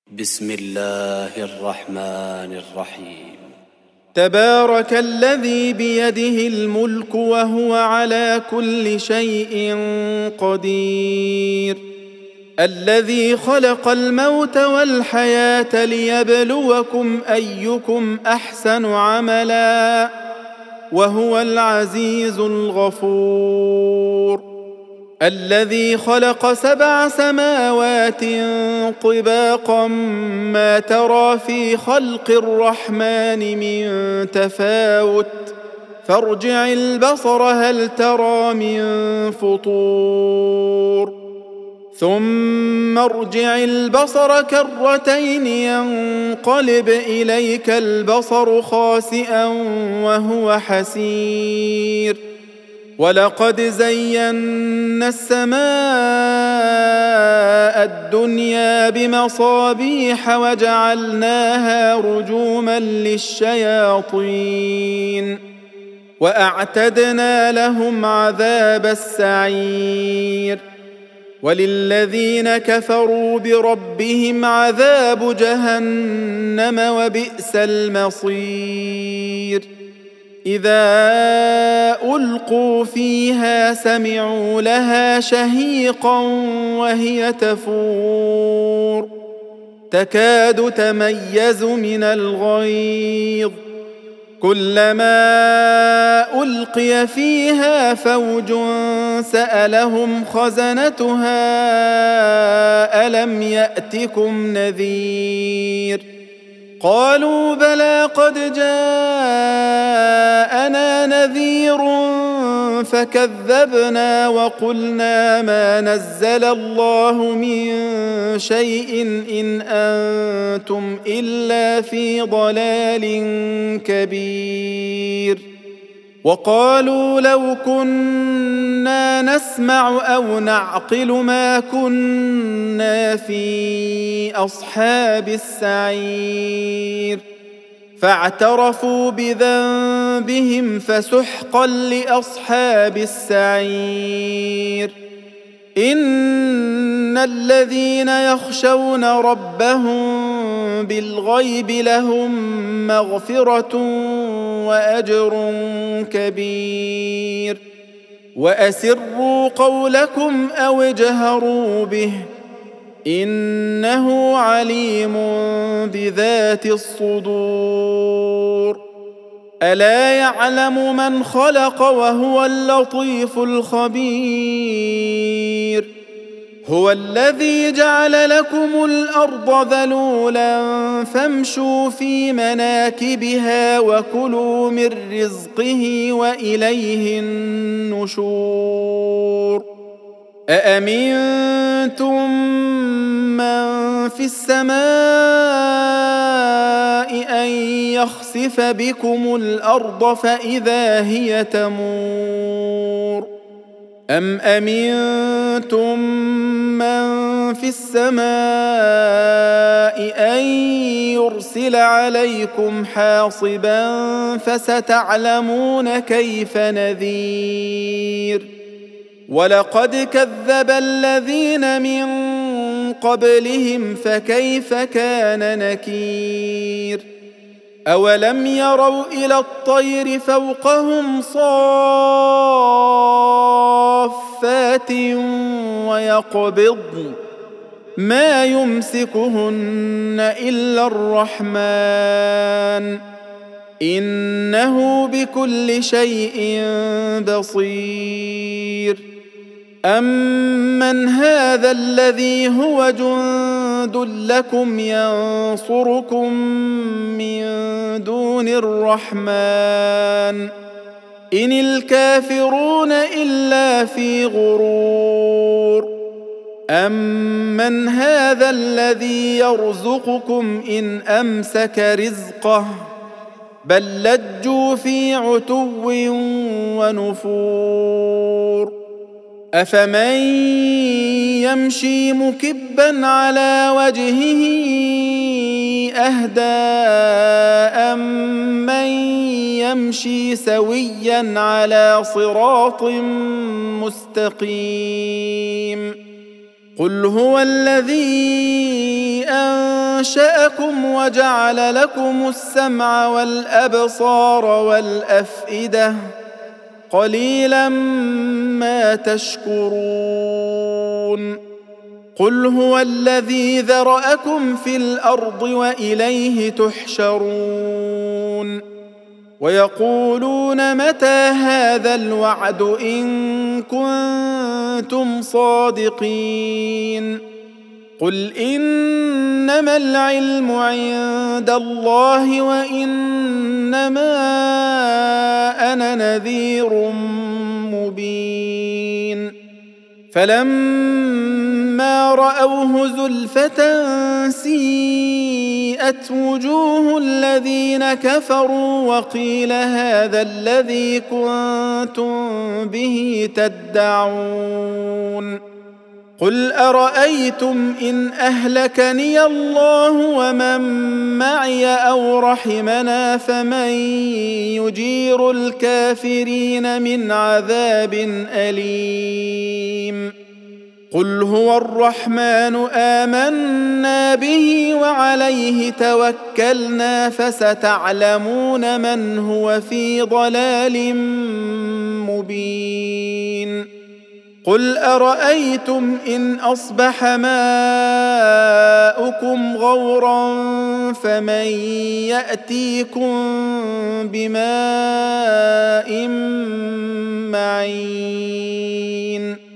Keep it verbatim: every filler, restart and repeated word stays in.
بسم الله الرحمن الرحيم. تبارك الذي بيده الملك وهو على كل شيء قدير، الذي خلق الموت والحياة ليبلوكم أيكم أحسن عملا وهو العزيز الغفور، الذي خلق سبع سماوات طباقا ما ترى في خلق الرحمن من تفاوت فارجع البصر هل ترى من فطور ثم ارجع البصر كرتين ينقلب إليك البصر خاسئا وهو حسير، ولقد زينا السماء الدنيا بمصابيح وجعلناها رجوما للشياطين وأعتدنا لهم عذاب السعير، وللذين كفروا بربهم عذاب جهنم وبئس المصير. إذا ألقوا فيها سمعوا لها شهيقا وهي تفور تكاد تميز من الغيظ، كلما ألقي فيها فوج سألهم خزنتها ألم يأتكم نذير، قالوا بلى قد جاءنا نذير فكذبنا وقلنا ما نزل الله من شيء إن أنتم إلا في ضلال كبير، وقالوا لو كنا نسمع أو نعقل ما كنا في أصحاب السعير، فاعترفوا بذنبهم فسحقا لأصحاب السعير. إن الذين يخشون ربهم بالغيب لهم مغفرة وأجر كبير، وأسروا قولكم أو اجهروا به إنه عليم بذات الصدور. ألا يعلم من خلق وهو اللطيف الخبير، هو الذي جعل لكم الأرض ذلولا فامشوا في مناكبها وكلوا من رزقه وإليه النشور. أأمنتم من في السماء أن يخسف بكم الأرض فإذا هي تمور، أم أمنتم من في السماء أن يرسل عليكم حاصبا فستعلمون كيف نذير. ولقد كذب الذين من قبلهم فكيف كان نكير. أولم يروا إلى الطير فوقهم صافات ويقبضن ما يمسكهن إلا الرحمن إنه بكل شيء بصير. أمن هذا الذي هو جند لكم ينصركم من دون الرحمن إن الكافرون إلا في غرور. أمن هذا الذي يرزقكم إن أمسك رزقه بل لجوا في عتو ونفور. أفمن يمشي مكبا على وجهه أهدى أمن يمشي سويا على صراط مستقيم. قل هو الذي أنزل أنشأكم وجعل لكم السمع والأبصار والأفئدة قليلا ما تشكرون قل هو الذي ذرأكم في الأرض وإليه تحشرون ويقولون متى هذا الوعد إن كنتم صادقين قل إنما العلم عند الله وإنما أنا نذير مبين فلما رأوه زلفة سيئت وجوه الذين كفروا وقيل هذا الذي كنتم به تدعون قل أرأيتم إن أهلكني الله ومن معي أو رحمنا فمن يجير الكافرين من عذاب أليم قل هو الرحمن آمنا به وعليه توكلنا فستعلمون من هو في ضلال مبين قل أرأيتم إن أصبح ماؤكم غورا فمن يأتيكم بماء معين